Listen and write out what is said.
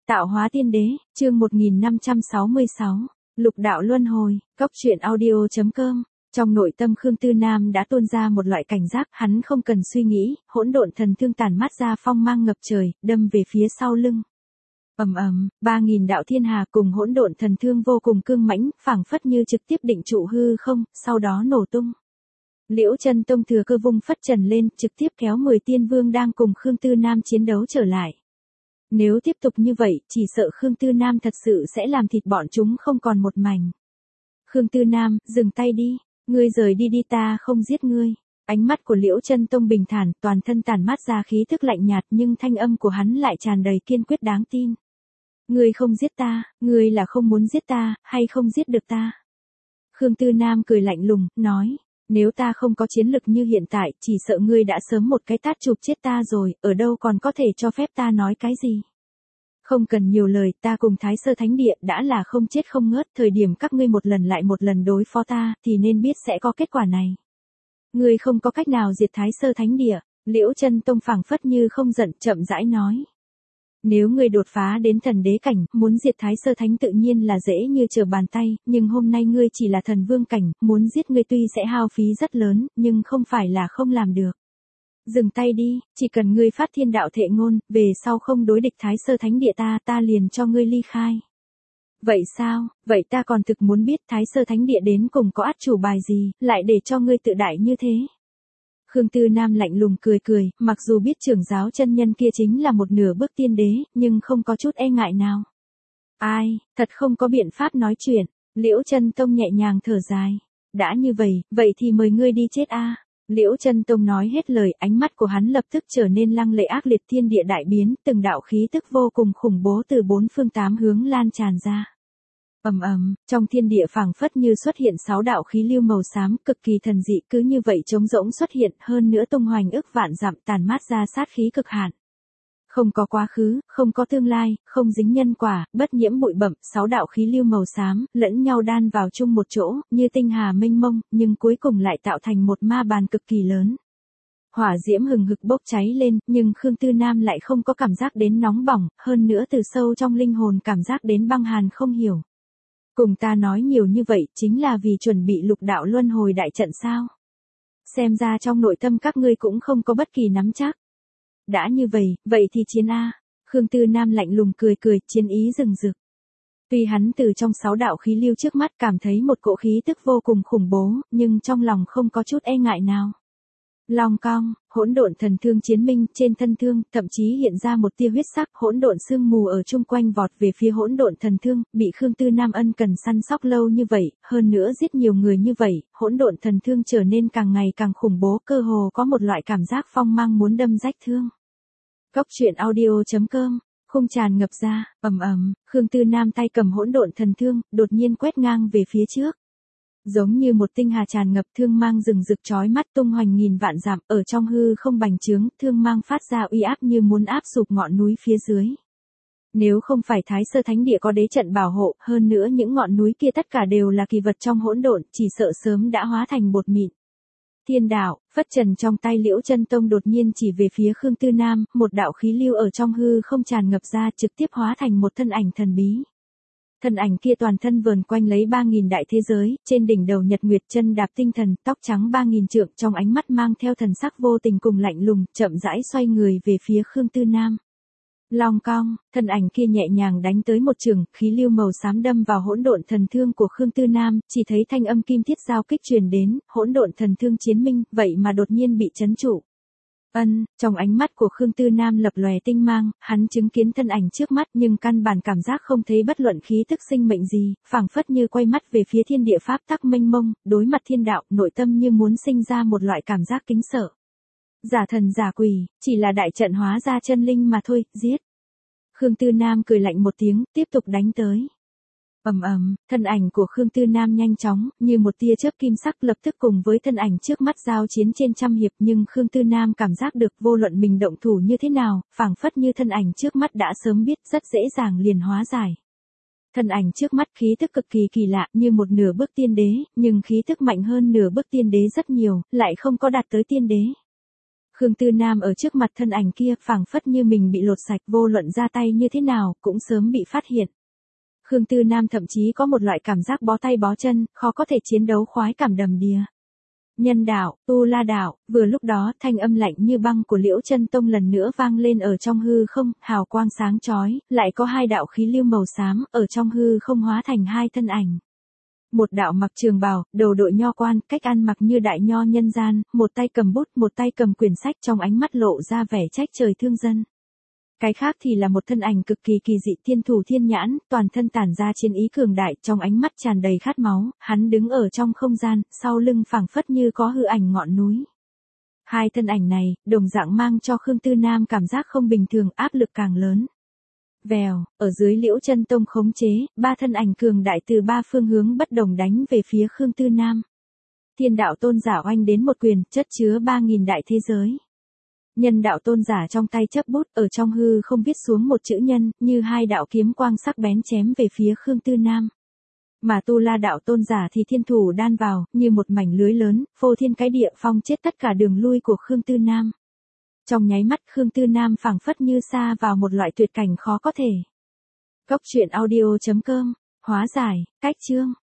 Tạo hóa tiên đế, chương 1566, lục đạo luân hồi, cốc truyện audio.com. Trong nội tâm Khương Tư Nam đã tuôn ra một loại cảnh giác, hắn không cần suy nghĩ, hỗn độn thần thương tản mát ra phong mang ngập trời, đâm về phía sau lưng. Ầm ầm, 3000 đạo thiên hà cùng hỗn độn thần thương vô cùng cương mãnh, phảng phất như trực tiếp định trụ hư không, sau đó nổ tung. Liễu Chân Tông thừa cơ vung phất trần lên, trực tiếp kéo 10 tiên vương đang cùng Khương Tư Nam chiến đấu trở lại. Nếu tiếp tục như vậy, chỉ sợ Khương Tư Nam thật sự sẽ làm thịt bọn chúng không còn một mảnh. Khương Tư Nam, dừng tay đi, ngươi rời đi đi, ta không giết ngươi. Ánh mắt của Liễu Chân Tông bình thản, toàn thân tản mát ra khí thức lạnh nhạt, nhưng thanh âm của hắn lại tràn đầy kiên quyết đáng tin. Ngươi không giết ta, ngươi là không muốn giết ta, hay không giết được ta? Khương Tư Nam cười lạnh lùng, nói, nếu ta không có chiến lực như hiện tại, chỉ sợ ngươi đã sớm một cái tát chụp chết ta rồi, ở đâu còn có thể cho phép ta nói cái gì? Không cần nhiều lời, ta cùng Thái Sơ Thánh Địa đã là không chết không ngớt, thời điểm các ngươi một lần lại một lần đối phó ta, thì nên biết sẽ có kết quả này. Ngươi không có cách nào diệt Thái Sơ Thánh Địa, Liễu Chân Tông phảng phất như không giận, chậm rãi nói. Nếu ngươi đột phá đến thần đế cảnh, muốn diệt Thái Sơ Thánh tự nhiên là dễ như trở bàn tay, nhưng hôm nay ngươi chỉ là thần vương cảnh, muốn giết ngươi tuy sẽ hao phí rất lớn, nhưng không phải là không làm được. Dừng tay đi, chỉ cần ngươi phát thiên đạo thệ ngôn, về sau không đối địch Thái Sơ Thánh Địa ta liền cho ngươi ly khai. Vậy sao, vậy ta còn thực muốn biết Thái Sơ Thánh Địa đến cùng có át chủ bài gì, lại để cho ngươi tự đại như thế. Khương Tư Nam lạnh lùng cười, mặc dù biết trưởng giáo chân nhân kia chính là một nửa bước tiên đế, nhưng không có chút e ngại nào. Ai, thật không có biện pháp nói chuyện, Liễu Chân Tông nhẹ nhàng thở dài. Đã như vậy thì mời ngươi đi chết a. Liễu Chân Tông nói hết lời, ánh mắt của hắn lập tức trở nên lăng lệ ác liệt, thiên địa đại biến, từng đạo khí tức vô cùng khủng bố từ bốn phương tám hướng lan tràn ra. Ầm ầm, trong thiên địa phảng phất như xuất hiện 6 đạo khí lưu màu xám, cực kỳ thần dị, cứ như vậy trống rỗng xuất hiện, hơn nữa tung hoành ức vạn dặm, tàn mát ra sát khí cực hạn. Không có quá khứ, không có tương lai, không dính nhân quả, bất nhiễm bụi bặm, 6 đạo khí lưu màu xám, lẫn nhau đan vào chung một chỗ, như tinh hà mênh mông, nhưng cuối cùng lại tạo thành một ma bàn cực kỳ lớn. Hỏa diễm hừng hực bốc cháy lên, nhưng Khương Tư Nam lại không có cảm giác đến nóng bỏng, hơn nữa từ sâu trong linh hồn cảm giác đến băng hàn không hiểu. Cùng ta nói nhiều như vậy chính là vì chuẩn bị lục đạo luân hồi đại trận sao? Xem ra trong nội tâm các ngươi cũng không có bất kỳ nắm chắc. Đã như vậy thì chiến a. Khương Tư Nam lạnh lùng cười, chiến ý rừng rực. Tuy hắn từ trong 6 đạo khí lưu trước mắt cảm thấy một cỗ khí tức vô cùng khủng bố, nhưng trong lòng không có chút e ngại nào. Long cong, hỗn độn thần thương chiến minh, trên thân thương, thậm chí hiện ra một tia huyết sắc, hỗn độn sương mù ở chung quanh vọt về phía hỗn độn thần thương, bị Khương Tư Nam ân cần săn sóc lâu như vậy, hơn nữa giết nhiều người như vậy, hỗn độn thần thương trở nên càng ngày càng khủng bố, cơ hồ có một loại cảm giác phong mang muốn đâm rách thương. Cốc truyện audio.com. Khung tràn ngập ra, ầm ầm, Khương Tư Nam tay cầm hỗn độn thần thương, đột nhiên quét ngang về phía trước. Giống như một tinh hà tràn ngập, thương mang rừng rực chói mắt tung hoành nghìn vạn dặm, ở trong hư không bành trướng, thương mang phát ra uy áp như muốn áp sụp ngọn núi phía dưới. Nếu không phải Thái Sơ Thánh Địa có đế trận bảo hộ, hơn nữa những ngọn núi kia tất cả đều là kỳ vật trong hỗn độn, chỉ sợ sớm đã hóa thành bột mịn. Thiên đạo, phất trần trong tay Liễu Chân Tông đột nhiên chỉ về phía Khương Tư Nam, một đạo khí lưu ở trong hư không tràn ngập ra, trực tiếp hóa thành một thân ảnh thần bí. Thân ảnh kia toàn thân vờn quanh lấy 3000 đại thế giới, trên đỉnh đầu nhật nguyệt, chân đạp tinh thần, tóc trắng 3000 trượng, trong ánh mắt mang theo thần sắc vô tình cùng lạnh lùng, chậm rãi xoay người về phía Khương Tư Nam. Long cong, thân ảnh kia nhẹ nhàng đánh tới một trường, khí lưu màu xám đâm vào hỗn độn thần thương của Khương Tư Nam, chỉ thấy thanh âm kim thiết giao kích truyền đến, hỗn độn thần thương chiến minh, vậy mà đột nhiên bị trấn trụ. Trong ánh mắt của Khương Tư Nam lập lòe tinh mang, hắn chứng kiến thân ảnh trước mắt nhưng căn bản cảm giác không thấy bất luận khí tức sinh mệnh gì, phảng phất như quay mắt về phía thiên địa pháp tắc mênh mông, đối mặt thiên đạo, nội tâm như muốn sinh ra một loại cảm giác kính sợ. Giả thần giả quỷ, chỉ là đại trận hóa ra chân linh mà thôi, giết. Khương Tư Nam cười lạnh một tiếng, tiếp tục đánh tới. Ầm ầm, thân ảnh của Khương Tư Nam nhanh chóng, như một tia chớp kim sắc lập tức cùng với thân ảnh trước mắt giao chiến trên trăm hiệp, nhưng Khương Tư Nam cảm giác được vô luận mình động thủ như thế nào, phảng phất như thân ảnh trước mắt đã sớm biết, rất dễ dàng liền hóa giải. Thân ảnh trước mắt khí tức cực kỳ kỳ lạ, như một nửa bước tiên đế, nhưng khí tức mạnh hơn nửa bước tiên đế rất nhiều, lại không có đạt tới tiên đế. Khương Tư Nam ở trước mặt thân ảnh kia phảng phất như mình bị lột sạch, vô luận ra tay như thế nào, cũng sớm bị phát hiện. Khương Tư Nam thậm chí có một loại cảm giác bó tay bó chân, khó có thể chiến đấu khoái cảm đầm đìa. Nhân đạo, Tu La đạo, vừa lúc đó thanh âm lạnh như băng của Liễu Chân Tông lần nữa vang lên ở trong hư không, hào quang sáng chói, lại có hai đạo khí lưu màu xám ở trong hư không hóa thành hai thân ảnh. Một đạo mặc trường bào, đầu đội nho quan, cách ăn mặc như đại nho nhân gian, một tay cầm bút, một tay cầm quyển sách, trong ánh mắt lộ ra vẻ trách trời thương dân. Cái khác thì là một thân ảnh cực kỳ kỳ dị, thiên thủ thiên nhãn, toàn thân tản ra chiến ý cường đại, trong ánh mắt tràn đầy khát máu, hắn đứng ở trong không gian, sau lưng phảng phất như có hư ảnh ngọn núi. Hai thân ảnh này, đồng dạng mang cho Khương Tư Nam cảm giác không bình thường, áp lực càng lớn. Vèo, ở dưới Liễu Chân Tông khống chế, ba thân ảnh cường đại từ ba phương hướng bất đồng đánh về phía Khương Tư Nam. Thiên đạo tôn giả oanh đến một quyền, chất chứa 3.000 đại thế giới. Nhân đạo tôn giả trong tay chấp bút, ở trong hư không viết xuống một chữ nhân, như hai đạo kiếm quang sắc bén chém về phía Khương Tư Nam. Mà Tu La đạo tôn giả thì thiên thủ đan vào, như một mảnh lưới lớn, phô thiên cái địa phong chết tất cả đường lui của Khương Tư Nam. Trong nháy mắt Khương Tư Nam phảng phất như sa vào một loại tuyệt cảnh khó có thể. Góc truyện audio.com, hóa giải, cách chương.